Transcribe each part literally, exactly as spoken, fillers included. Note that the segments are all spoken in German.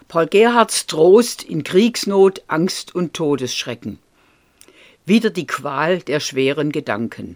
Paul Gerhardts Trost in Kriegsnot, Angst und Todesschrecken. Wieder die Qual der schweren Gedanken.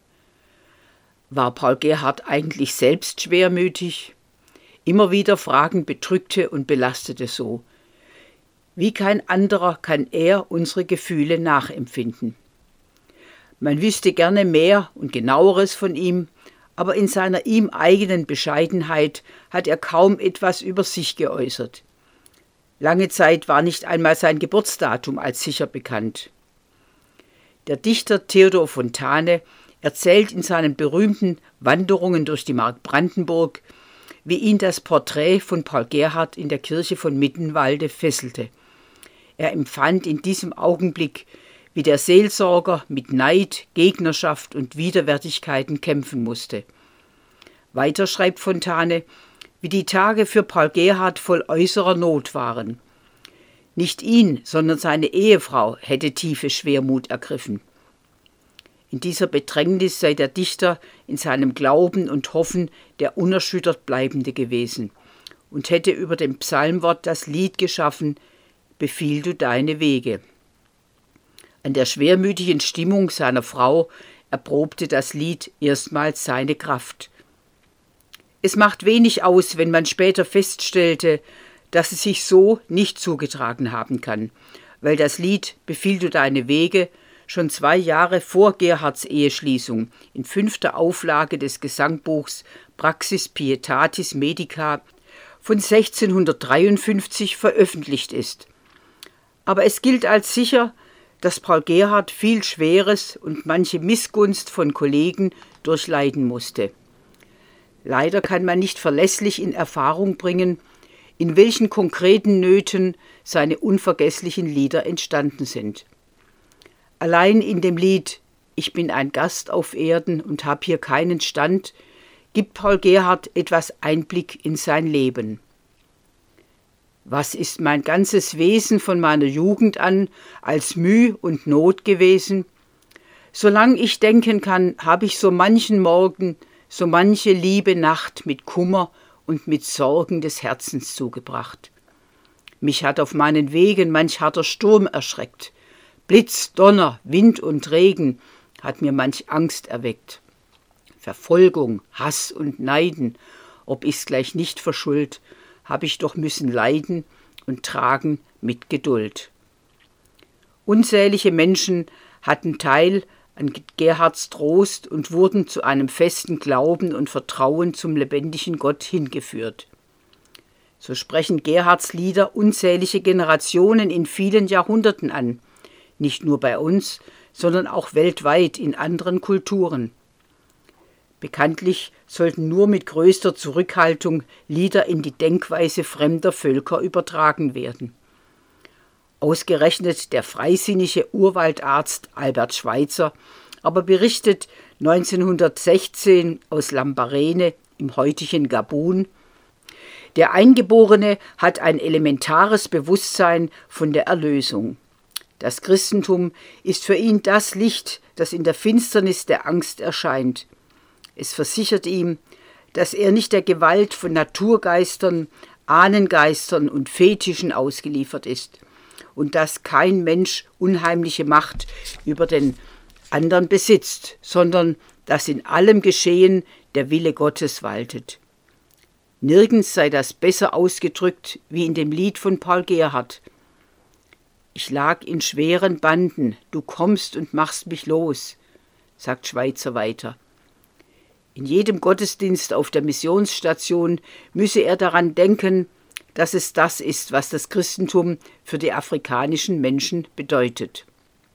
War Paul Gerhardt eigentlich selbst schwermütig? Immer wieder Fragen bedrückte und belastete so. Wie kein anderer kann er unsere Gefühle nachempfinden. Man wüsste gerne mehr und Genaueres von ihm, aber in seiner ihm eigenen Bescheidenheit hat er kaum etwas über sich geäußert. Lange Zeit war nicht einmal sein Geburtsdatum als sicher bekannt. Der Dichter Theodor Fontane erzählt in seinen berühmten Wanderungen durch die Mark Brandenburg, wie ihn das Porträt von Paul Gerhardt in der Kirche von Mittenwalde fesselte. Er empfand in diesem Augenblick, wie der Seelsorger mit Neid, Gegnerschaft und Widerwärtigkeiten kämpfen musste. Weiter schreibt Fontane, wie die Tage für Paul Gerhardt voll äußerer Not waren. Nicht ihn, sondern seine Ehefrau hätte tiefe Schwermut ergriffen. In dieser Bedrängnis sei der Dichter in seinem Glauben und Hoffen der unerschüttert Bleibende gewesen und hätte über dem Psalmwort das Lied geschaffen, »Befiehl du deine Wege«. An der schwermütigen Stimmung seiner Frau erprobte das Lied erstmals seine Kraft. Es macht wenig aus, wenn man später feststellte, dass es sich so nicht zugetragen haben kann, weil das Lied »Befiehl du deine Wege« schon zwei Jahre vor Gerhardts Eheschließung in fünfter Auflage des Gesangbuchs Praxis Pietatis Medica von sechzehnhundertdreiundfünfzig veröffentlicht ist. Aber es gilt als sicher, dass Paul Gerhardt viel Schweres und manche Missgunst von Kollegen durchleiden musste. Leider kann man nicht verlässlich in Erfahrung bringen, in welchen konkreten Nöten seine unvergesslichen Lieder entstanden sind. Allein in dem Lied »Ich bin ein Gast auf Erden und hab hier keinen Stand« gibt Paul Gerhardt etwas Einblick in sein Leben. Was ist mein ganzes Wesen von meiner Jugend an als Müh und Not gewesen? Solang ich denken kann, habe ich so manchen Morgen, so manche liebe Nacht mit Kummer und mit Sorgen des Herzens zugebracht. Mich hat auf meinen Wegen manch harter Sturm erschreckt. Blitz, Donner, Wind und Regen hat mir manch Angst erweckt. Verfolgung, Hass und Neiden, ob ich's gleich nicht verschuld, hab ich doch müssen leiden und tragen mit Geduld. Unzählige Menschen hatten Teil an Gerhardts Trost und wurden zu einem festen Glauben und Vertrauen zum lebendigen Gott hingeführt. So sprechen Gerhardts Lieder unzählige Generationen in vielen Jahrhunderten an, nicht nur bei uns, sondern auch weltweit in anderen Kulturen. Bekanntlich sollten nur mit größter Zurückhaltung Lieder in die Denkweise fremder Völker übertragen werden. Ausgerechnet der freisinnige Urwaldarzt Albert Schweitzer aber berichtet neunzehnhundertsechzehn aus Lambarene im heutigen Gabun: Der Eingeborene hat ein elementares Bewusstsein von der Erlösung. Das Christentum ist für ihn das Licht, das in der Finsternis der Angst erscheint. Es versichert ihm, dass er nicht der Gewalt von Naturgeistern, Ahnengeistern und Fetischen ausgeliefert ist und dass kein Mensch unheimliche Macht über den anderen besitzt, sondern dass in allem Geschehen der Wille Gottes waltet. Nirgends sei das besser ausgedrückt wie in dem Lied von Paul Gerhardt. Ich lag in schweren Banden, du kommst und machst mich los, sagt Schweitzer weiter. In jedem Gottesdienst auf der Missionsstation müsse er daran denken, dass es das ist, was das Christentum für die afrikanischen Menschen bedeutet.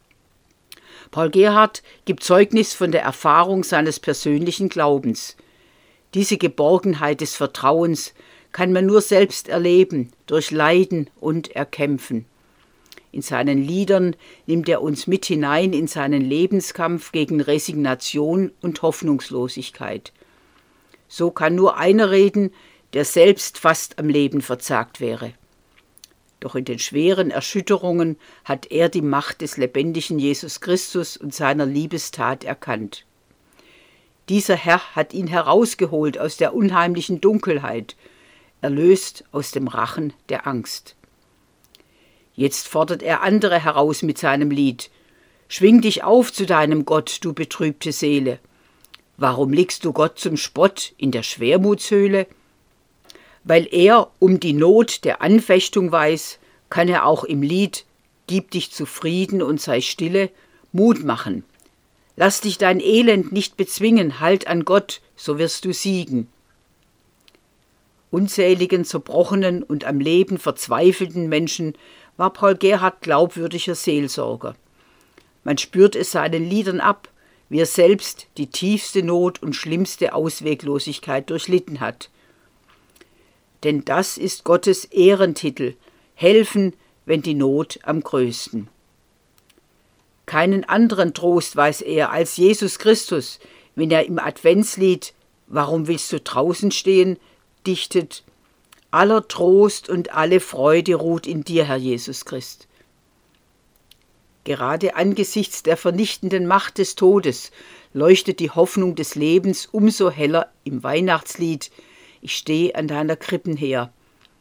Paul Gerhardt gibt Zeugnis von der Erfahrung seines persönlichen Glaubens. Diese Geborgenheit des Vertrauens kann man nur selbst erleben, durch Leiden und Erkämpfen. In seinen Liedern nimmt er uns mit hinein in seinen Lebenskampf gegen Resignation und Hoffnungslosigkeit. So kann nur einer reden, der selbst fast am Leben verzagt wäre. Doch in den schweren Erschütterungen hat er die Macht des lebendigen Jesus Christus und seiner Liebestat erkannt. Dieser Herr hat ihn herausgeholt aus der unheimlichen Dunkelheit. erlöst aus dem Rachen der Angst. Jetzt fordert er andere heraus mit seinem Lied. Schwing dich auf zu deinem Gott, du betrübte Seele. Warum liegst du Gott zum Spott in der Schwermutshöhle? Weil er um die Not der Anfechtung weiß, kann er auch im Lied Gib dich zufrieden und sei stille Mut machen. Lass dich dein Elend nicht bezwingen, halt an Gott, so wirst du siegen. Unzähligen zerbrochenen und am Leben verzweifelten Menschen war Paul Gerhardt glaubwürdiger Seelsorger. Man spürt es seinen Liedern ab, wie er selbst die tiefste Not und schlimmste Ausweglosigkeit durchlitten hat. Denn das ist Gottes Ehrentitel, helfen, wenn die Not am größten. Keinen anderen Trost weiß er als Jesus Christus, wenn er im Adventslied »Warum willst du draußen stehen?« dichtet: »Aller Trost und alle Freude ruht in dir, Herr Jesus Christ.« Gerade angesichts der vernichtenden Macht des Todes leuchtet die Hoffnung des Lebens umso heller im Weihnachtslied »Ich steh an deiner Krippen her«.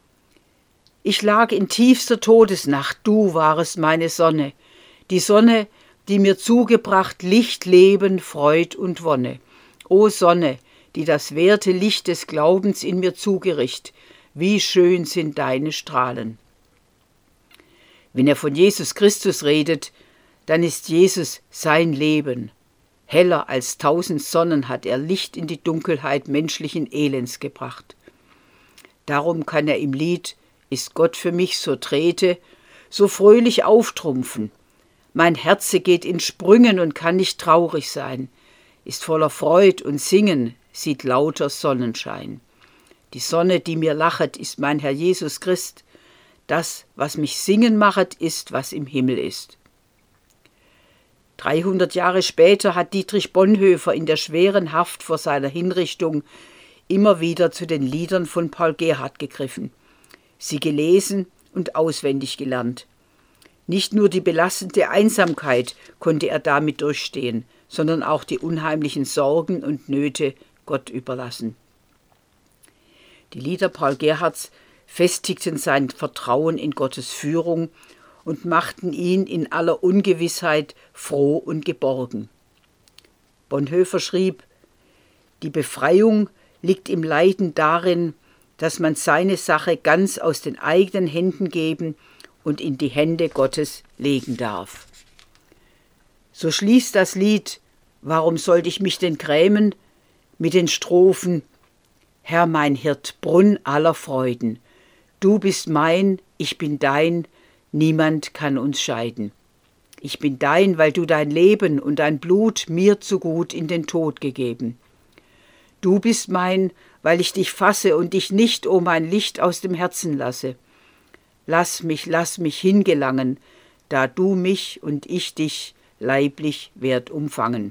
Ich lag in tiefster Todesnacht, du warest meine Sonne, die Sonne, die mir zugebracht Licht, Leben, Freud und Wonne. O Sonne, die das werte Licht des Glaubens in mir zugericht, wie schön sind deine Strahlen. Wenn er von Jesus Christus redet, dann ist Jesus sein Leben. Heller als tausend Sonnen hat er Licht in die Dunkelheit menschlichen Elends gebracht. Darum kann er im Lied »Ist Gott für mich, so trete«, so fröhlich auftrumpfen. Mein Herze geht in Sprüngen und kann nicht traurig sein, ist voller Freud und Singen, sieht lauter Sonnenschein. Die Sonne, die mir lachet, ist mein Herr Jesus Christ. Das, was mich singen machet, ist, was im Himmel ist. Dreihundert Jahre später hat Dietrich Bonhoeffer in der schweren Haft vor seiner Hinrichtung immer wieder zu den Liedern von Paul Gerhardt gegriffen, sie gelesen und auswendig gelernt. Nicht nur die belastende Einsamkeit konnte er damit durchstehen, sondern auch die unheimlichen Sorgen und Nöte Gott überlassen. Die Lieder Paul Gerhardts festigten sein Vertrauen in Gottes Führung und machten ihn in aller Ungewissheit froh und geborgen. Bonhoeffer schrieb: Die Befreiung liegt im Leiden darin, dass man seine Sache ganz aus den eigenen Händen geben und in die Hände Gottes legen darf. So schließt das Lied »Warum sollte ich mich denn grämen?« mit den Strophen: Herr mein Hirt, Brunn aller Freuden, du bist mein, ich bin dein, niemand kann uns scheiden. Ich bin dein, weil du dein Leben und dein Blut mir zu gut in den Tod gegeben. Du bist mein, weil ich dich fasse und dich nicht, o mein Licht, aus dem Herzen lasse. Lass mich, lass mich hingelangen, da du mich und ich dich leiblich werd umfangen.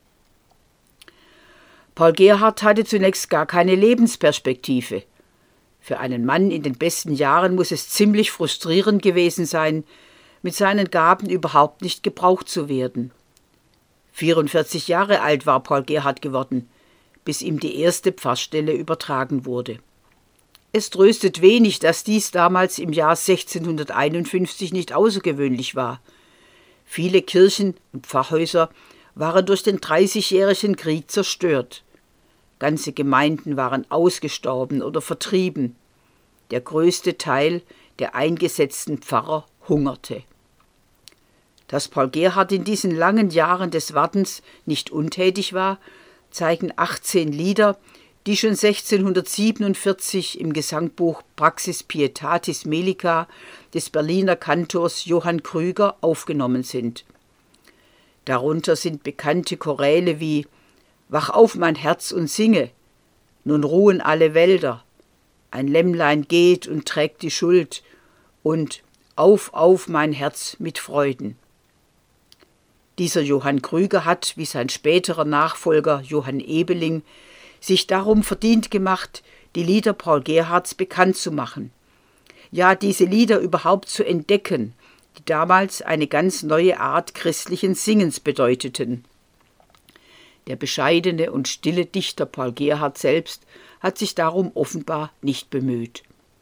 Paul Gerhardt hatte zunächst gar keine Lebensperspektive. Für einen Mann in den besten Jahren muss es ziemlich frustrierend gewesen sein, mit seinen Gaben überhaupt nicht gebraucht zu werden. vierundvierzig Jahre alt war Paul Gerhardt geworden, bis ihm die erste Pfarrstelle übertragen wurde. Es tröstet wenig, dass dies damals im Jahr sechzehnhunderteinundfünfzig nicht außergewöhnlich war. Viele Kirchen und Pfarrhäuser waren durch den Dreißigjährigen Krieg zerstört. Ganze Gemeinden waren ausgestorben oder vertrieben. Der größte Teil der eingesetzten Pfarrer hungerte. Dass Paul Gerhardt in diesen langen Jahren des Wartens nicht untätig war, zeigen achtzehn Lieder, die schon sechzehnhundertsiebenundvierzig im Gesangbuch Praxis Pietatis Melica des Berliner Kantors Johann Krüger aufgenommen sind. Darunter sind bekannte Choräle wie »Wach auf, mein Herz, und singe«, »Nun ruhen alle Wälder«, »Ein Lämmlein geht und trägt die Schuld« und »Auf, auf, mein Herz mit Freuden«. Dieser Johann Krüger hat, wie sein späterer Nachfolger Johann Ebeling, sich darum verdient gemacht, die Lieder Paul Gerhardts bekannt zu machen. Ja, diese Lieder überhaupt zu entdecken, die damals eine ganz neue Art christlichen Singens bedeuteten. Der bescheidene und stille Dichter Paul Gerhardt selbst hat sich darum offenbar nicht bemüht.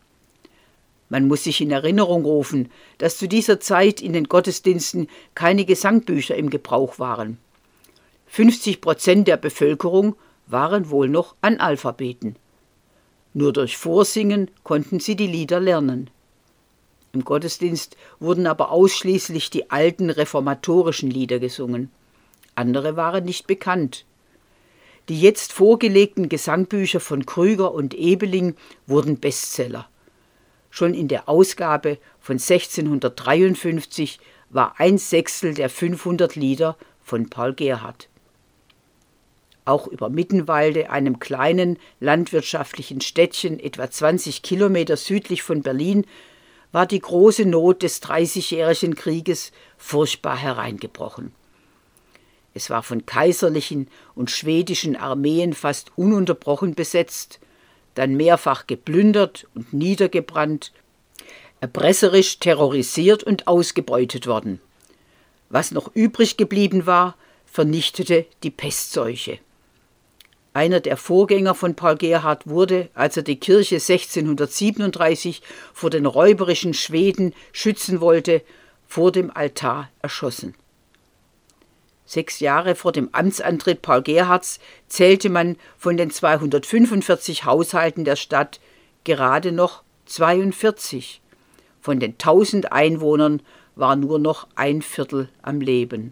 Man muss sich in Erinnerung rufen, dass zu dieser Zeit in den Gottesdiensten keine Gesangbücher im Gebrauch waren. fünfzig Prozent der Bevölkerung waren wohl noch Analphabeten. Nur durch Vorsingen konnten sie die Lieder lernen. Im Gottesdienst wurden aber ausschließlich die alten reformatorischen Lieder gesungen. Andere waren nicht bekannt. Die jetzt vorgelegten Gesangbücher von Krüger und Ebeling wurden Bestseller. Schon in der Ausgabe von sechzehnhundertdreiundfünfzig war ein Sechstel der fünfhundert Lieder von Paul Gerhardt. Auch über Mittenwalde, einem kleinen landwirtschaftlichen Städtchen etwa zwanzig Kilometer südlich von Berlin, war die große Not des Dreißigjährigen Krieges furchtbar hereingebrochen. Es war von kaiserlichen und schwedischen Armeen fast ununterbrochen besetzt, dann mehrfach geplündert und niedergebrannt, erpresserisch terrorisiert und ausgebeutet worden. Was noch übrig geblieben war, vernichtete die Pestseuche. Einer der Vorgänger von Paul Gerhardt wurde, als er die Kirche sechzehnhundertsiebenunddreißig vor den räuberischen Schweden schützen wollte, vor dem Altar erschossen. Sechs Jahre vor dem Amtsantritt Paul Gerhardts zählte man von den zweihundertfünfundvierzig Haushalten der Stadt gerade noch zweiundvierzig. Von den tausend Einwohnern war nur noch ein Viertel am Leben.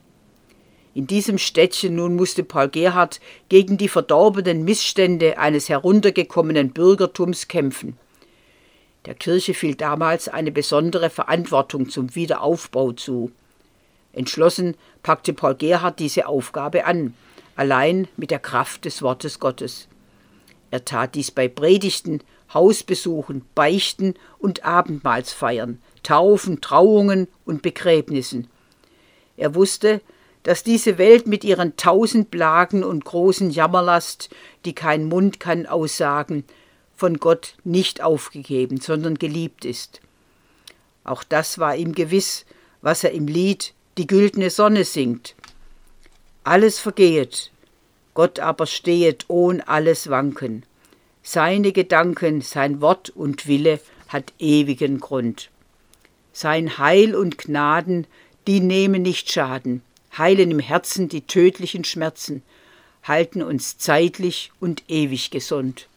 In diesem Städtchen nun musste Paul Gerhardt gegen die verdorbenen Missstände eines heruntergekommenen Bürgertums kämpfen. Der Kirche fiel damals eine besondere Verantwortung zum Wiederaufbau zu. Entschlossen packte Paul Gerhardt diese Aufgabe an, allein mit der Kraft des Wortes Gottes. Er tat dies bei Predigten, Hausbesuchen, Beichten und Abendmahlsfeiern, Taufen, Trauungen und Begräbnissen. Er wusste, dass diese Welt mit ihren tausend Plagen und großen Jammerlast, die kein Mund kann aussagen, von Gott nicht aufgegeben, sondern geliebt ist. Auch das war ihm gewiss, was er im Lied »Die güldene Sonne« singt. Alles vergehet, Gott aber stehet ohn alles Wanken. Seine Gedanken, sein Wort und Wille hat ewigen Grund. Sein Heil und Gnaden, die nehmen nicht Schaden, heilen im Herzen die tödlichen Schmerzen, halten uns zeitlich und ewig gesund.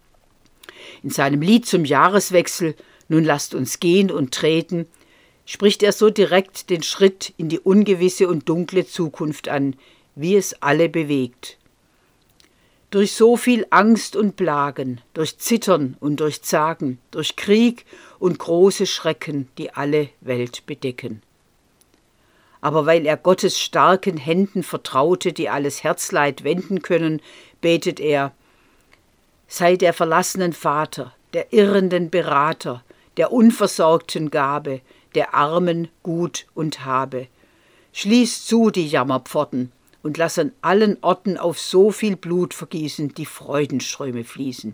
In seinem Lied zum Jahreswechsel »Nun lasst uns gehen und treten« spricht er so direkt den Schritt in die ungewisse und dunkle Zukunft an, wie es alle bewegt. Durch so viel Angst und Plagen, durch Zittern und durch Zagen, durch Krieg und große Schrecken, die alle Welt bedecken. Aber weil er Gottes starken Händen vertraute, die alles Herzleid wenden können, betet er: Sei der verlassenen Vater, der irrenden Berater, der unversorgten Gabe, der Armen Gut und Habe. Schließ zu die Jammerpforten und lass an allen Orten auf so viel Blut vergießen, die Freudenströme fließen.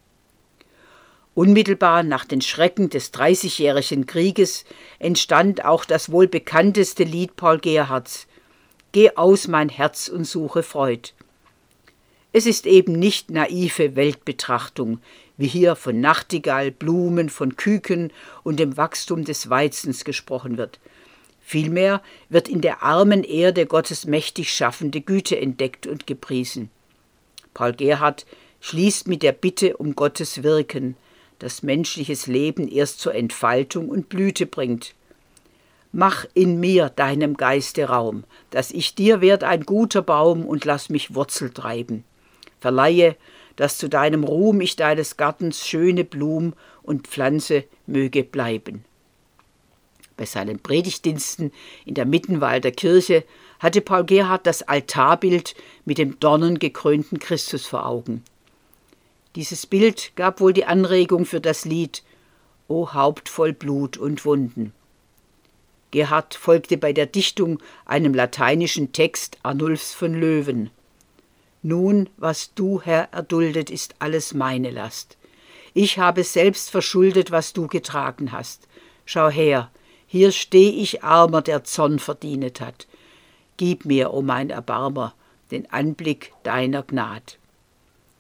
Unmittelbar nach den Schrecken des Dreißigjährigen Krieges entstand auch das wohl bekannteste Lied Paul Gerhardts: »Geh aus mein Herz und suche Freud«. Es ist eben nicht naive Weltbetrachtung, wie hier von Nachtigall, Blumen, von Küken und dem Wachstum des Weizens gesprochen wird. Vielmehr wird in der armen Erde Gottes mächtig schaffende Güte entdeckt und gepriesen. Paul Gerhardt schließt mit der Bitte um Gottes Wirken, das menschliches Leben erst zur Entfaltung und Blüte bringt. Mach in mir deinem Geiste Raum, dass ich dir werd ein guter Baum und lass mich Wurzel treiben. Verleihe, dass zu deinem Ruhm ich deines Gartens schöne Blum und Pflanze möge bleiben. Bei seinen Predigtdiensten in der Mittenwalder Kirche hatte Paul Gerhardt das Altarbild mit dem dornengekrönten Christus vor Augen. Dieses Bild gab wohl die Anregung für das Lied »O Haupt voll Blut und Wunden«. Gerhardt folgte bei der Dichtung einem lateinischen Text Arnulfs von Löwen. »Nun, was du, Herr, erduldet, ist alles meine Last. Ich habe selbst verschuldet, was du getragen hast. Schau her, hier steh ich Armer, der Zorn verdienet hat. Gib mir, o mein Erbarmer, den Anblick deiner Gnad.«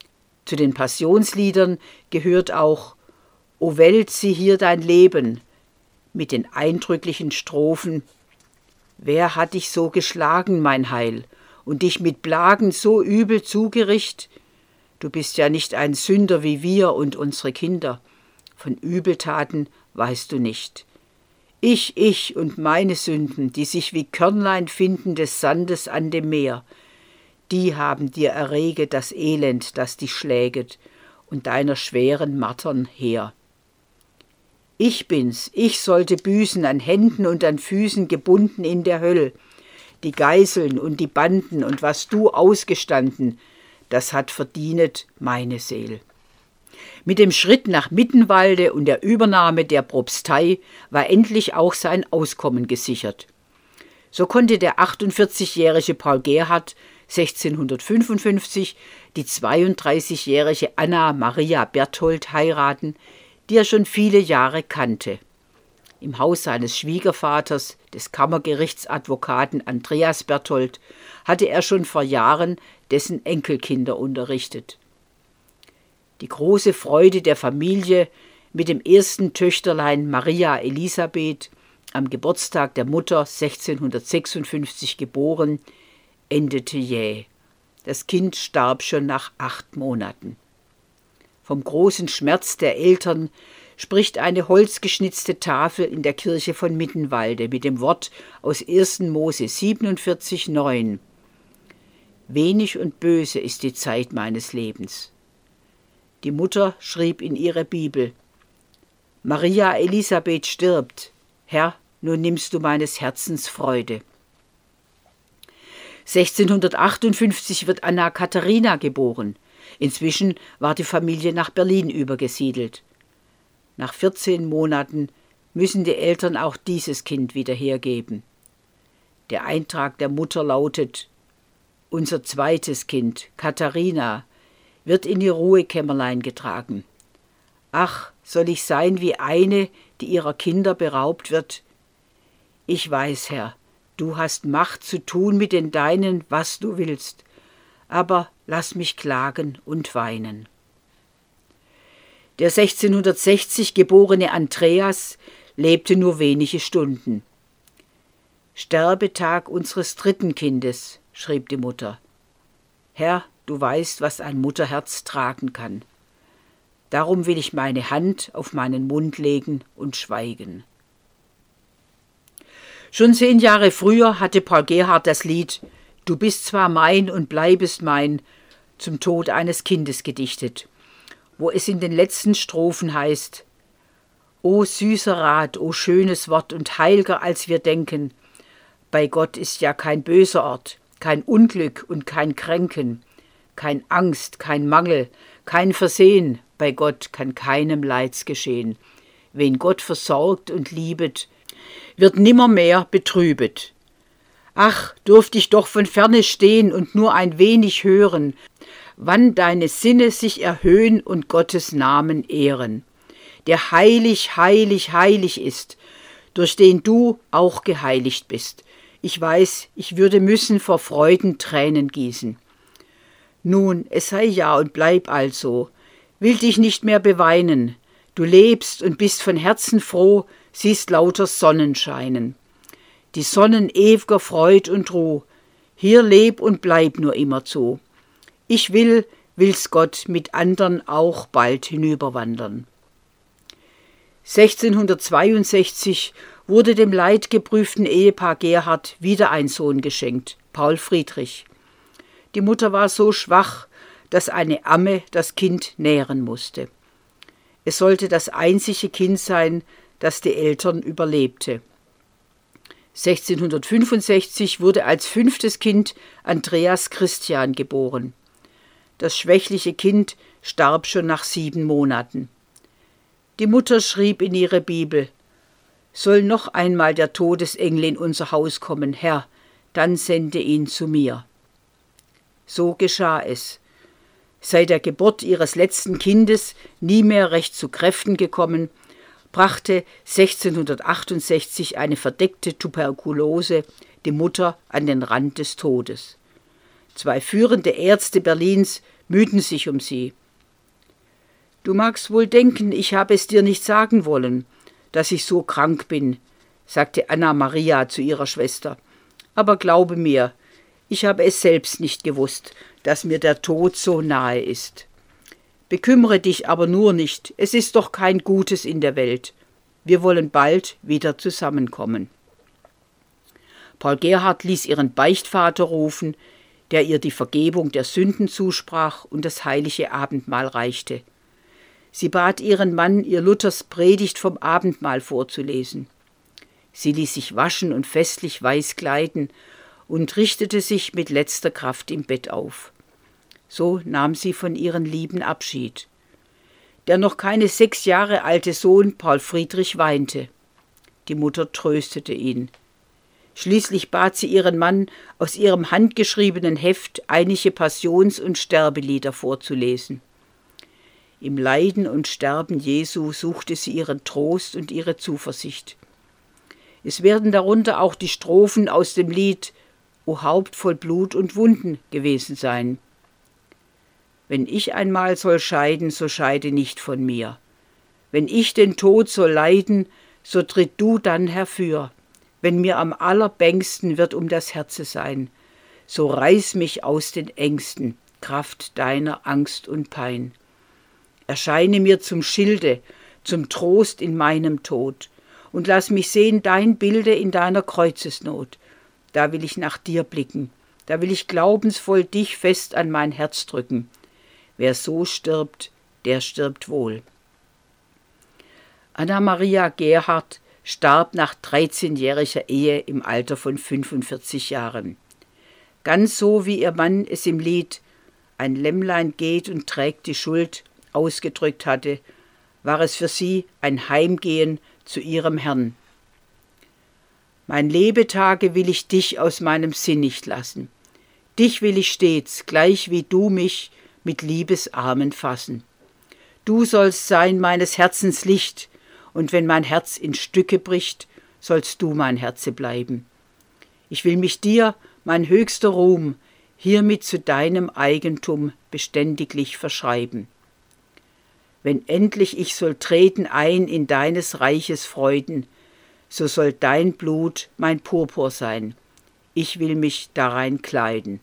Zu den Passionsliedern gehört auch »O Welt, sieh hier dein Leben« mit den eindrücklichen Strophen »Wer hat dich so geschlagen, mein Heil, und dich mit Plagen so übel zugericht? Du bist ja nicht ein Sünder wie wir und unsere Kinder. Von Übeltaten weißt du nicht. Ich, ich und meine Sünden, die sich wie Körnlein finden des Sandes an dem Meer, die haben dir erreget das Elend, das dich schläget, und deiner schweren Martern her. Ich bin's, ich sollte büßen, an Händen und an Füßen gebunden in der Höll, die Geißeln und die Banden und was du ausgestanden, das hat verdienet meine Seel. Mit dem Schritt nach Mittenwalde und der Übernahme der Propstei war endlich auch sein Auskommen gesichert. So konnte der achtundvierzigjährige Paul Gerhardt sechzehnhundertfünfundfünfzig die zweiunddreißigjährige Anna Maria Berthold heiraten, die er schon viele Jahre kannte. Im Haus seines Schwiegervaters, des Kammergerichtsadvokaten Andreas Berthold, hatte er schon vor Jahren dessen Enkelkinder unterrichtet. Die große Freude der Familie mit dem ersten Töchterlein Maria Elisabeth, am Geburtstag der Mutter sechzehnhundertsechsundfünfzig geboren, endete jäh. Das Kind starb schon nach acht Monaten. Vom großen Schmerz der Eltern spricht eine holzgeschnitzte Tafel in der Kirche von Mittenwalde mit dem Wort aus ersten Mose siebenundvierzig neun. Wenig und böse ist die Zeit meines Lebens. Die Mutter schrieb in ihrer Bibel: Maria Elisabeth stirbt. Herr, nun nimmst du meines Herzens Freude. sechzehnhundertachtundfünfzig wird Anna Katharina geboren. Inzwischen war die Familie nach Berlin übergesiedelt. Nach vierzehn Monaten müssen die Eltern auch dieses Kind wieder hergeben. Der Eintrag der Mutter lautet: Unser zweites Kind, Katharina, wird in ihr Ruhekämmerlein getragen. Ach, soll ich sein wie eine, die ihrer Kinder beraubt wird? Ich weiß, Herr, du hast Macht zu tun mit den Deinen, was du willst, aber lass mich klagen und weinen. Der sechzehnhundertsechzig geborene Andreas lebte nur wenige Stunden. Sterbetag unseres dritten Kindes, schrieb die Mutter. Herr, du weißt, was ein Mutterherz tragen kann. Darum will ich meine Hand auf meinen Mund legen und schweigen. Schon zehn Jahre früher hatte Paul Gerhardt das Lied »Du bist zwar mein und bleibest mein« zum Tod eines Kindes gedichtet, wo es in den letzten Strophen heißt: »O süßer Rat, o schönes Wort und heilger als wir denken, bei Gott ist ja kein böser Ort, kein Unglück und kein Kränken, kein Angst, kein Mangel, kein Versehen, bei Gott kann keinem Leids geschehen. Wen Gott versorgt und liebet, wird nimmermehr betrübet. Ach, durft ich doch von ferne stehen und nur ein wenig hören, wann deine Sinne sich erhöhen und Gottes Namen ehren, der heilig, heilig, heilig ist, durch den du auch geheiligt bist. Ich weiß, ich würde müssen vor Freuden Tränen gießen. Nun, es sei ja und bleib also, will dich nicht mehr beweinen, du lebst und bist von Herzen froh, siehst lauter Sonnenscheinen. Die Sonnen ew'ger Freud und Ruh, hier leb und bleib nur immerzu. Ich will, will's Gott, mit andern auch bald hinüberwandern. sechzehnhundertzweiundsechzig wurde dem leidgeprüften Ehepaar Gerhardt wieder ein Sohn geschenkt, Paul Friedrich. Die Mutter war so schwach, dass eine Amme das Kind nähren musste. Es sollte das einzige Kind sein, das die Eltern überlebte. sechzehnhundertfünfundsechzig wurde als fünftes Kind Andreas Christian geboren. Das schwächliche Kind starb schon nach sieben Monaten. Die Mutter schrieb in ihre Bibel: Soll noch einmal der Todesengel in unser Haus kommen, Herr, dann sende ihn zu mir. So geschah es. Seit der Geburt ihres letzten Kindes nie mehr recht zu Kräften gekommen, brachte sechzehnhundertachtundsechzig eine verdeckte Tuberkulose die Mutter an den Rand des Todes. Zwei führende Ärzte Berlins mühten sich um sie. Du magst wohl denken, ich habe es dir nicht sagen wollen, dass ich so krank bin, sagte Anna-Maria zu ihrer Schwester. Aber glaube mir, ich habe es selbst nicht gewusst, dass mir der Tod so nahe ist. Bekümmere dich aber nur nicht, es ist doch kein Gutes in der Welt. Wir wollen bald wieder zusammenkommen. Paul Gerhardt ließ ihren Beichtvater rufen, der ihr die Vergebung der Sünden zusprach und das heilige Abendmahl reichte. Sie bat ihren Mann, ihr Luthers Predigt vom Abendmahl vorzulesen. Sie ließ sich waschen und festlich weiß kleiden und richtete sich mit letzter Kraft im Bett auf. So nahm sie von ihren Lieben Abschied. Der noch keine sechs Jahre alte Sohn Paul Friedrich weinte. Die Mutter tröstete ihn. Schließlich bat sie ihren Mann, aus ihrem handgeschriebenen Heft einige Passions- und Sterbelieder vorzulesen. Im Leiden und Sterben Jesu suchte sie ihren Trost und ihre Zuversicht. Es werden darunter auch die Strophen aus dem Lied »O Haupt voll Blut und Wunden« gewesen sein. Wenn ich einmal soll scheiden, so scheide nicht von mir. Wenn ich den Tod soll leiden, so tritt du dann herfür. Wenn mir am allerbängsten wird um das Herze sein, so reiß mich aus den Ängsten, Kraft deiner Angst und Pein. Erscheine mir zum Schilde, zum Trost in meinem Tod, und lass mich sehen dein Bilde in deiner Kreuzesnot. Da will ich nach dir blicken, da will ich glaubensvoll dich fest an mein Herz drücken. Wer so stirbt, der stirbt wohl. Anna-Maria Gerhardt starb nach dreizehnjähriger Ehe im Alter von fünfundvierzig Jahren. Ganz so, wie ihr Mann es im Lied »Ein Lämmlein geht und trägt die Schuld« ausgedrückt hatte, war es für sie ein Heimgehen zu ihrem Herrn. Mein Lebetage will ich dich aus meinem Sinn nicht lassen. Dich will ich stets, gleich wie du mich, mit Liebesarmen fassen. Du sollst sein meines Herzens Licht, und wenn mein Herz in Stücke bricht, sollst du mein Herze bleiben. Ich will mich dir, mein höchster Ruhm, hiermit zu deinem Eigentum beständiglich verschreiben. Wenn endlich ich soll treten ein in deines Reiches Freuden, so soll dein Blut mein Purpur sein. Ich will mich darein kleiden.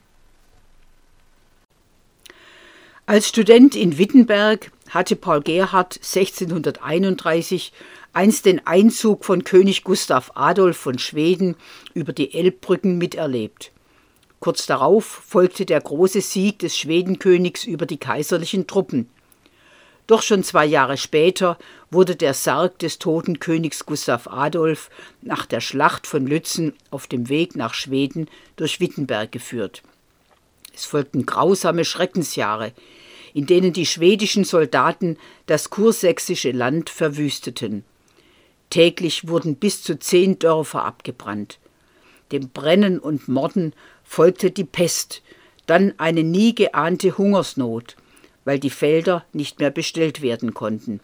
Als Student in Wittenberg hatte Paul Gerhardt sechzehnhunderteinunddreißig einst den Einzug von König Gustav Adolf von Schweden über die Elbbrücken miterlebt. Kurz darauf folgte der große Sieg des Schwedenkönigs über die kaiserlichen Truppen. Doch schon zwei Jahre später wurde der Sarg des toten Königs Gustav Adolf nach der Schlacht von Lützen auf dem Weg nach Schweden durch Wittenberg geführt. Es folgten grausame Schreckensjahre, in denen die schwedischen Soldaten das kursächsische Land verwüsteten. Täglich wurden bis zu zehn Dörfer abgebrannt. Dem Brennen und Morden folgte die Pest, dann eine nie geahnte Hungersnot, weil die Felder nicht mehr bestellt werden konnten.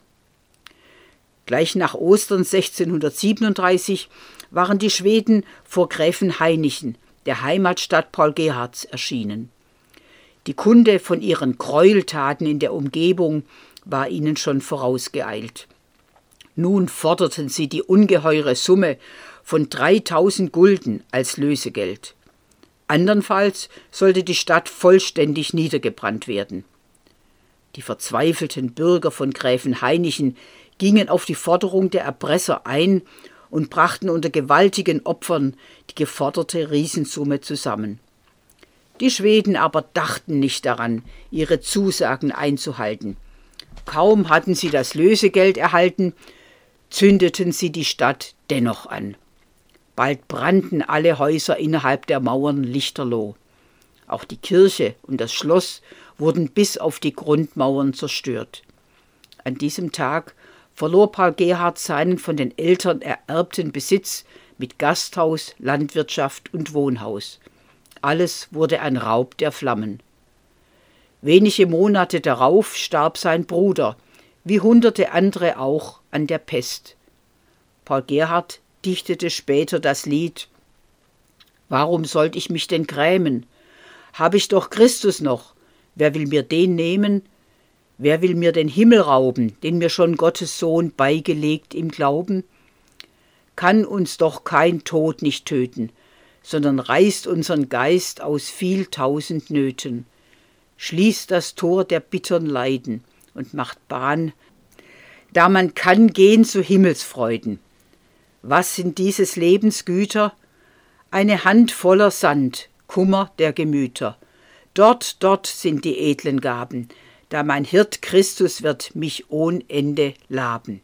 Gleich nach Ostern sechzehnhundertsiebenunddreißig waren die Schweden vor Gräfenhainichen, der Heimatstadt Paul Gerhardts, erschienen. Die Kunde von ihren Gräueltaten in der Umgebung war ihnen schon vorausgeeilt. Nun forderten sie die ungeheure Summe von dreitausend Gulden als Lösegeld. Andernfalls sollte die Stadt vollständig niedergebrannt werden. Die verzweifelten Bürger von Gräfenhainichen gingen auf die Forderung der Erpresser ein und brachten unter gewaltigen Opfern die geforderte Riesensumme zusammen. Die Schweden aber dachten nicht daran, ihre Zusagen einzuhalten. Kaum hatten sie das Lösegeld erhalten, zündeten sie die Stadt dennoch an. Bald brannten alle Häuser innerhalb der Mauern lichterloh. Auch die Kirche und das Schloss wurden bis auf die Grundmauern zerstört. An diesem Tag verlor Paul Gerhardt seinen von den Eltern ererbten Besitz mit Gasthaus, Landwirtschaft und Wohnhaus. Alles wurde ein Raub der Flammen. Wenige Monate darauf starb sein Bruder, wie hunderte andere auch, an der Pest. Paul Gerhardt dichtete später das Lied »Warum sollt ich mich denn grämen? Hab ich doch Christus noch, wer will mir den nehmen? Wer will mir den Himmel rauben, den mir schon Gottes Sohn beigelegt im Glauben? Kann uns doch kein Tod nicht töten, sondern reißt unseren Geist aus viel tausend Nöten, schließt das Tor der bittern Leiden und macht Bahn, da man kann gehen zu Himmelsfreuden. Was sind dieses Lebens Güter? Eine Hand voller Sand, Kummer der Gemüter. Dort, dort sind die edlen Gaben, da mein Hirt Christus wird mich ohn Ende laben.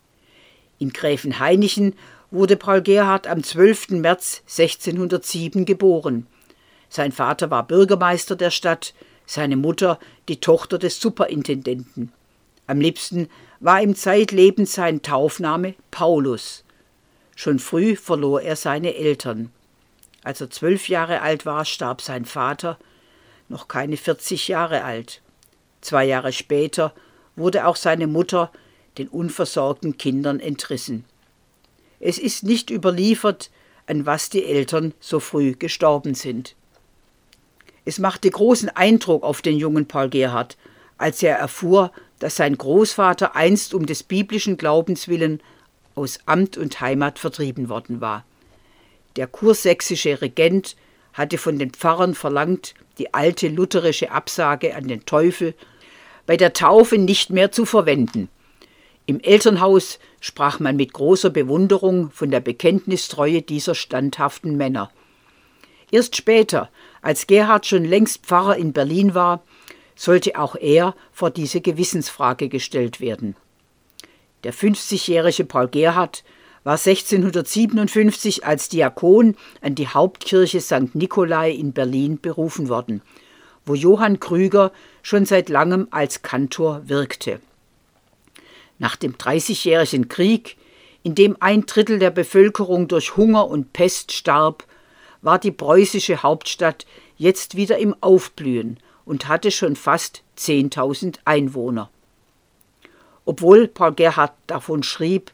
In Gräfenhainichen wurde Paul Gerhardt am zwölften März sechzehnhundertsieben geboren. Sein Vater war Bürgermeister der Stadt, seine Mutter die Tochter des Superintendenten. Am liebsten war ihm zeitlebens sein Taufname Paulus. Schon früh verlor er seine Eltern. Als er zwölf Jahre alt war, starb sein Vater, noch keine vierzig Jahre alt. Zwei Jahre später wurde auch seine Mutter den unversorgten Kindern entrissen. Es ist nicht überliefert, an was die Eltern so früh gestorben sind. Es machte großen Eindruck auf den jungen Paul Gerhardt, als er erfuhr, dass sein Großvater einst um des biblischen Glaubens willen aus Amt und Heimat vertrieben worden war. Der kursächsische Regent hatte von den Pfarrern verlangt, die alte lutherische Absage an den Teufel bei der Taufe nicht mehr zu verwenden. Im Elternhaus sprach man mit großer Bewunderung von der Bekenntnistreue dieser standhaften Männer. Erst später, als Gerhardt schon längst Pfarrer in Berlin war, sollte auch er vor diese Gewissensfrage gestellt werden. Der fünfzigjährige Paul Gerhardt war sechzehnhundertsiebenundfünfzig als Diakon an die Hauptkirche Sankt Nikolai in Berlin berufen worden, wo Johann Krüger schon seit langem als Kantor wirkte. Nach dem Dreißigjährigen Krieg, in dem ein Drittel der Bevölkerung durch Hunger und Pest starb, war die preußische Hauptstadt jetzt wieder im Aufblühen und hatte schon fast zehntausend Einwohner. Obwohl Paul Gerhardt davon schrieb,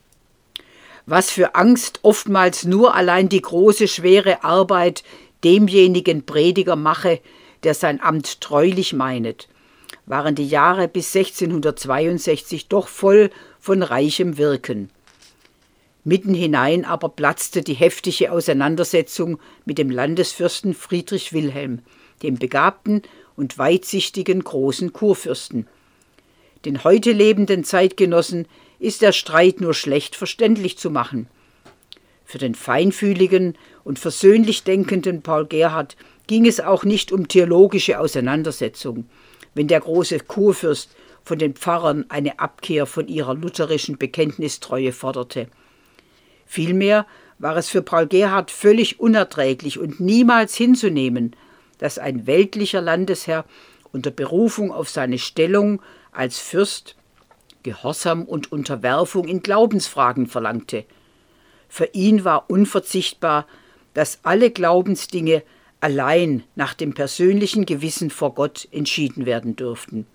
was für Angst oftmals nur allein die große, schwere Arbeit demjenigen Prediger mache, der sein Amt treulich meinet, waren die Jahre bis sechzehnhundertzweiundsechzig doch voll von reichem Wirken. Mitten hinein aber platzte die heftige Auseinandersetzung mit dem Landesfürsten Friedrich Wilhelm, dem begabten und weitsichtigen großen Kurfürsten. Den heute lebenden Zeitgenossen ist der Streit nur schlecht verständlich zu machen. Für den feinfühligen und versöhnlich denkenden Paul Gerhardt ging es auch nicht um theologische Auseinandersetzung, wenn der große Kurfürst von den Pfarrern eine Abkehr von ihrer lutherischen Bekenntnistreue forderte. Vielmehr war es für Paul Gerhardt völlig unerträglich und niemals hinzunehmen, dass ein weltlicher Landesherr unter Berufung auf seine Stellung als Fürst Gehorsam und Unterwerfung in Glaubensfragen verlangte. Für ihn war unverzichtbar, dass alle Glaubensdinge allein nach dem persönlichen Gewissen vor Gott entschieden werden dürften.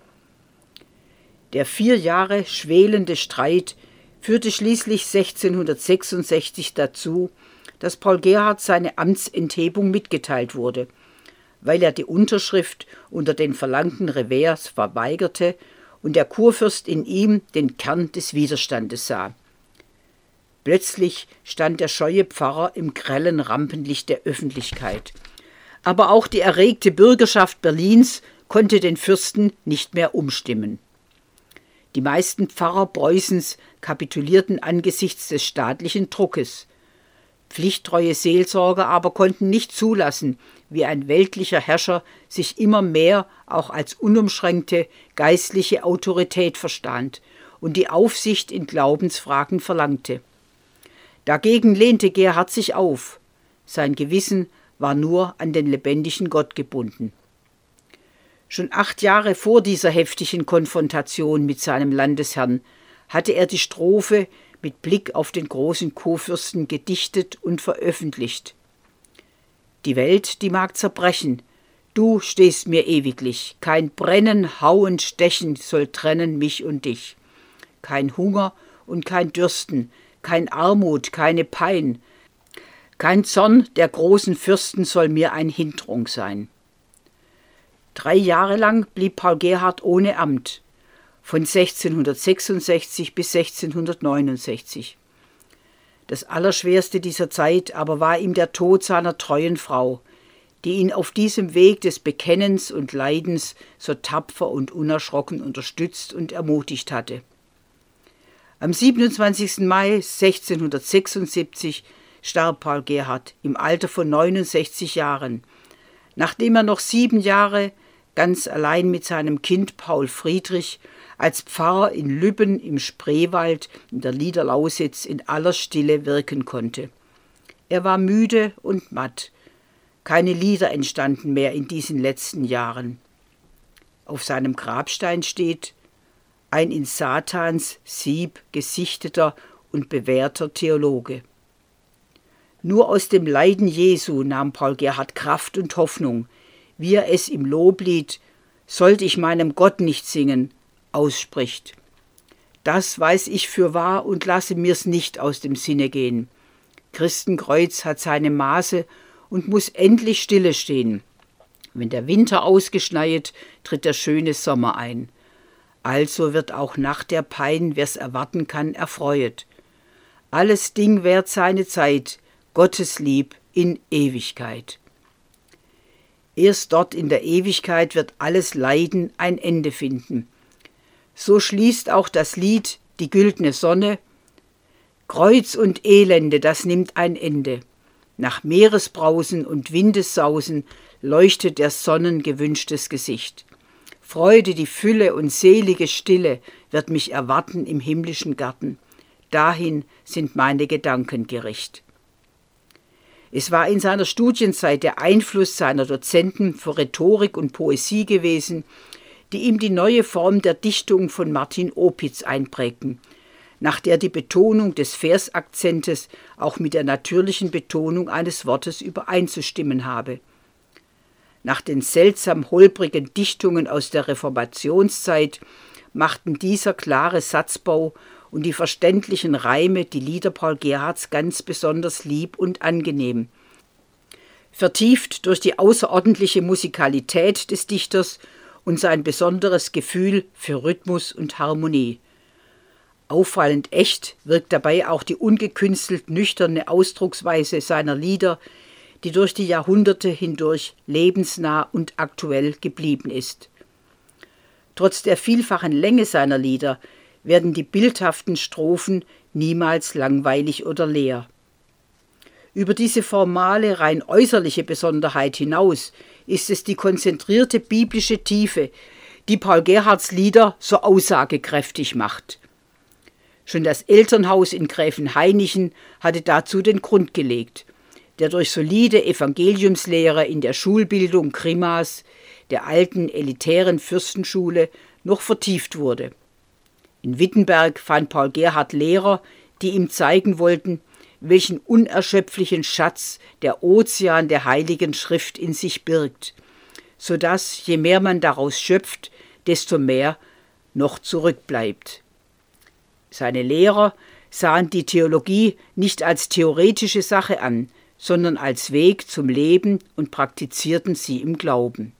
Der vier Jahre schwelende Streit führte schließlich sechzehnhundertsechsundsechzig dazu, dass Paul Gerhardt seine Amtsenthebung mitgeteilt wurde, weil er die Unterschrift unter den verlangten Revers verweigerte und der Kurfürst in ihm den Kern des Widerstandes sah. Plötzlich stand der scheue Pfarrer im grellen Rampenlicht der Öffentlichkeit. Aber auch die erregte Bürgerschaft Berlins konnte den Fürsten nicht mehr umstimmen. Die meisten Pfarrer Preußens kapitulierten angesichts des staatlichen Druckes. Pflichttreue Seelsorger aber konnten nicht zulassen, wie ein weltlicher Herrscher sich immer mehr auch als unumschränkte geistliche Autorität verstand und die Aufsicht in Glaubensfragen verlangte. Dagegen lehnte Gerhardt sich auf. Sein Gewissen war nur an den lebendigen Gott gebunden. Schon acht Jahre vor dieser heftigen Konfrontation mit seinem Landesherrn hatte er die Strophe mit Blick auf den großen Kurfürsten gedichtet und veröffentlicht. Die Welt, die mag zerbrechen, du stehst mir ewiglich, kein Brennen, Hauen, Stechen soll trennen mich und dich. Kein Hunger und kein Dürsten, kein Armut, keine Pein, kein Zorn der großen Fürsten soll mir ein Hindrung sein. Drei Jahre lang blieb Paul Gerhardt ohne Amt, von sechzehnhundertsechsundsechzig bis sechzehnhundertneunundsechzig. Das Allerschwerste dieser Zeit aber war ihm der Tod seiner treuen Frau, die ihn auf diesem Weg des Bekennens und Leidens so tapfer und unerschrocken unterstützt und ermutigt hatte. Am siebenundzwanzigsten Mai sechzehnhundertsechsundsiebzig starb Paul Gerhardt im Alter von neunundsechzig Jahren, nachdem er noch sieben Jahre ganz allein mit seinem Kind Paul Friedrich als Pfarrer in Lübben im Spreewald in der Niederlausitz in aller Stille wirken konnte. Er war müde und matt. Keine Lieder entstanden mehr in diesen letzten Jahren. Auf seinem Grabstein steht: ein in Satans Sieb gesichteter und bewährter Theologe. Nur aus dem Leiden Jesu nahm Paul Gerhardt Kraft und Hoffnung, wie er es im Loblied »Sollt ich meinem Gott nicht singen« ausspricht. Das weiß ich für wahr und lasse mir's nicht aus dem Sinne gehen. Christenkreuz hat seine Maße und muss endlich stille stehen. Wenn der Winter ausgeschneit, tritt der schöne Sommer ein. Also wird auch nach der Pein, wer's erwarten kann, erfreuet. Alles Ding währt seine Zeit, Gottes Lieb in Ewigkeit. Erst dort in der Ewigkeit wird alles Leiden ein Ende finden. So schließt auch das Lied »Die güldne Sonne«: Kreuz und Elende, das nimmt ein Ende. Nach Meeresbrausen und Windessausen leuchtet der Sonnen gewünschtes Gesicht. Freude, die Fülle und selige Stille wird mich erwarten im himmlischen Garten. Dahin sind meine Gedanken gerichtet. Es war in seiner Studienzeit der Einfluss seiner Dozenten für Rhetorik und Poesie gewesen, die ihm die neue Form der Dichtung von Martin Opitz einprägten, nach der die Betonung des Versakzentes auch mit der natürlichen Betonung eines Wortes übereinzustimmen habe. Nach den seltsam holprigen Dichtungen aus der Reformationszeit machten dieser klare Satzbau und die verständlichen Reime die Lieder Paul Gerhardts ganz besonders lieb und angenehm. Vertieft durch die außerordentliche Musikalität des Dichters und sein besonderes Gefühl für Rhythmus und Harmonie. Auffallend echt wirkt dabei auch die ungekünstelt nüchterne Ausdrucksweise seiner Lieder, die durch die Jahrhunderte hindurch lebensnah und aktuell geblieben ist. Trotz der vielfachen Länge seiner Lieder werden die bildhaften Strophen niemals langweilig oder leer. Über diese formale, rein äußerliche Besonderheit hinaus ist es die konzentrierte biblische Tiefe, die Paul Gerhardts Lieder so aussagekräftig macht. Schon das Elternhaus in Gräfenhainichen hatte dazu den Grund gelegt, der durch solide Evangeliumslehre in der Schulbildung Grimmas, der alten elitären Fürstenschule, noch vertieft wurde. In Wittenberg fand Paul Gerhardt Lehrer, die ihm zeigen wollten, welchen unerschöpflichen Schatz der Ozean der Heiligen Schrift in sich birgt, so dass, je mehr man daraus schöpft, desto mehr noch zurückbleibt. Seine Lehrer sahen die Theologie nicht als theoretische Sache an, sondern als Weg zum Leben und praktizierten sie im Glauben.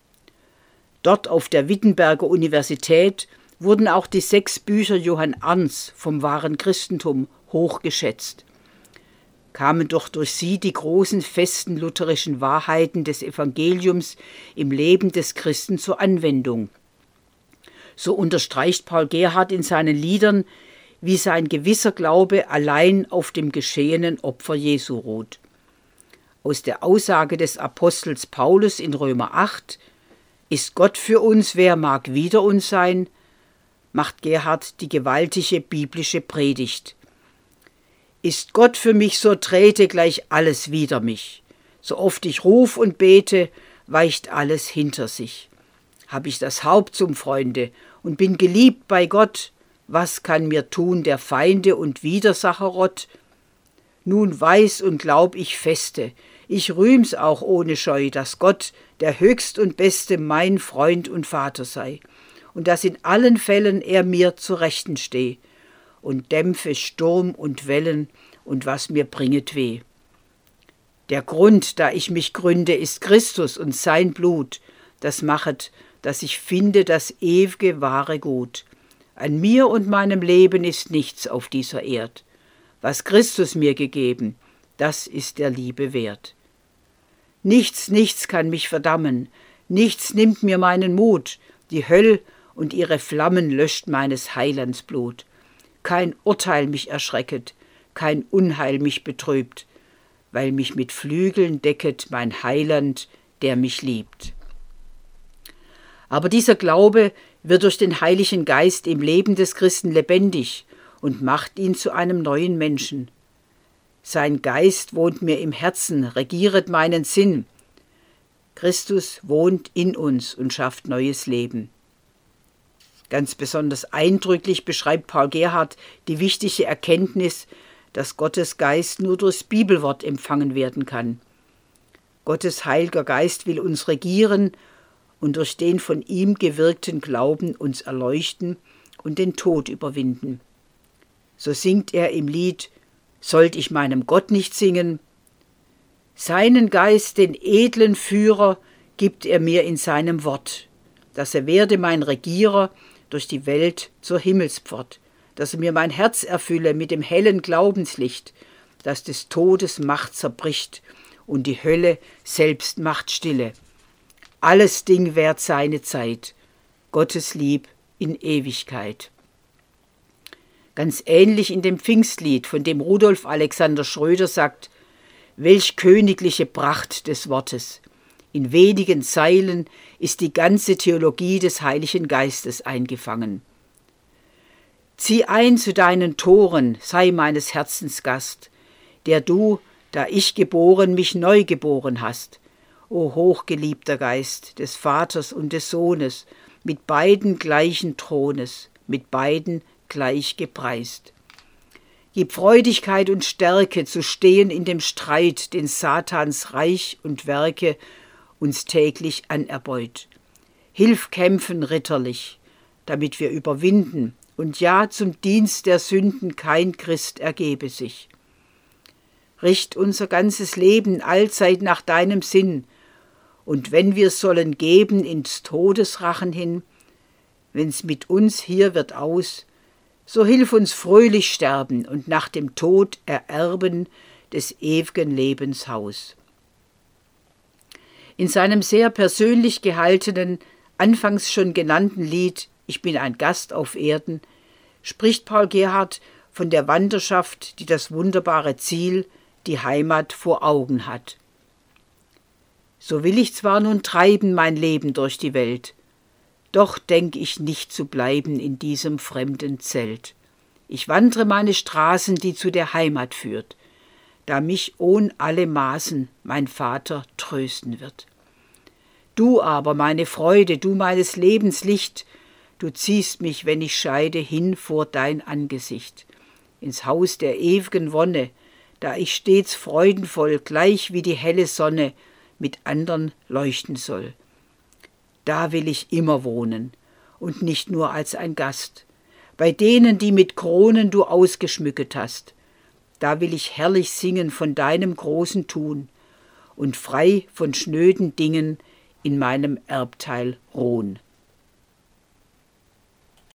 Dort auf der Wittenberger Universität wurden auch die sechs Bücher Johann Arndts vom wahren Christentum hochgeschätzt. Kamen doch durch sie die großen festen lutherischen Wahrheiten des Evangeliums im Leben des Christen zur Anwendung. So unterstreicht Paul Gerhardt in seinen Liedern, wie sein gewisser Glaube allein auf dem geschehenen Opfer Jesu ruht. Aus der Aussage des Apostels Paulus in Römer acht, »Ist Gott für uns, wer mag wider uns sein?«, macht Gerhardt die gewaltige biblische Predigt. »Ist Gott für mich, so trete gleich alles wider mich. So oft ich ruf und bete, weicht alles hinter sich. Hab ich das Haupt zum Freunde und bin geliebt bei Gott, was kann mir tun der Feinde und Widersacher Rott? Nun weiß und glaub ich feste, ich rühm's auch ohne Scheu, dass Gott, der höchst und beste, mein Freund und Vater sei, und dass in allen Fällen er mir zu Rechten steh und dämpfe Sturm und Wellen und was mir bringet weh. Der Grund, da ich mich gründe, ist Christus und sein Blut, das machet, dass ich finde das ew'ge wahre Gut. An mir und meinem Leben ist nichts auf dieser Erd. Was Christus mir gegeben, das ist der Liebe wert. Nichts, nichts kann mich verdammen, nichts nimmt mir meinen Mut, die Höll und ihre Flammen löscht meines Heilands Blut. Kein Urteil mich erschrecket, kein Unheil mich betrübt, weil mich mit Flügeln decket mein Heiland, der mich liebt. Aber dieser Glaube wird durch den Heiligen Geist im Leben des Christen lebendig und macht ihn zu einem neuen Menschen. Sein Geist wohnt mir im Herzen, regieret meinen Sinn. Christus wohnt in uns und schafft neues Leben. Ganz besonders eindrücklich beschreibt Paul Gerhardt die wichtige Erkenntnis, dass Gottes Geist nur durchs Bibelwort empfangen werden kann. Gottes Heiliger Geist will uns regieren und durch den von ihm gewirkten Glauben uns erleuchten und den Tod überwinden. So singt er im Lied: Sollt ich meinem Gott nicht singen? Seinen Geist, den edlen Führer, gibt er mir in seinem Wort, dass er werde mein Regierer durch die Welt zur Himmelspfort, dass er mir mein Herz erfülle mit dem hellen Glaubenslicht, das des Todes Macht zerbricht und die Hölle selbst macht stille. Alles Ding währt seine Zeit, Gottes Lieb in Ewigkeit. Ganz ähnlich in dem Pfingstlied, von dem Rudolf Alexander Schröder sagt: Welch königliche Pracht des Wortes! In wenigen Zeilen ist die ganze Theologie des Heiligen Geistes eingefangen. Zieh ein zu deinen Toren, sei meines Herzens Gast, der du, da ich geboren, mich neu geboren hast. O hochgeliebter Geist des Vaters und des Sohnes, mit beiden gleichen Thrones, mit beiden gleich gepreist. Gib Freudigkeit und Stärke zu stehen in dem Streit, den Satans Reich und Werke uns täglich anerbeut. Hilf kämpfen ritterlich, damit wir überwinden, und ja, zum Dienst der Sünden kein Christ ergebe sich. Richt unser ganzes Leben allzeit nach deinem Sinn, und wenn wir sollen geben ins Todesrachen hin, wenn's mit uns hier wird aus, so hilf uns fröhlich sterben und nach dem Tod ererben des ewigen Lebens Haus. In seinem sehr persönlich gehaltenen, anfangs schon genannten Lied »Ich bin ein Gast auf Erden« spricht Paul Gerhardt von der Wanderschaft, die das wunderbare Ziel, die Heimat, vor Augen hat. So will ich zwar nun treiben mein Leben durch die Welt, doch denk ich nicht zu bleiben in diesem fremden Zelt. Ich wandre meine Straßen, die zu der Heimat führt, da mich ohn alle Maßen mein Vater trösten wird. Du aber, meine Freude, du meines Lebens Licht, du ziehst mich, wenn ich scheide, hin vor dein Angesicht, ins Haus der ewigen Wonne, da ich stets freudenvoll, gleich wie die helle Sonne, mit andern leuchten soll. Da will ich immer wohnen, und nicht nur als ein Gast, bei denen, die mit Kronen du ausgeschmücket hast. Da will ich herrlich singen von deinem großen Tun und frei von schnöden Dingen in meinem Erbteil ruhen.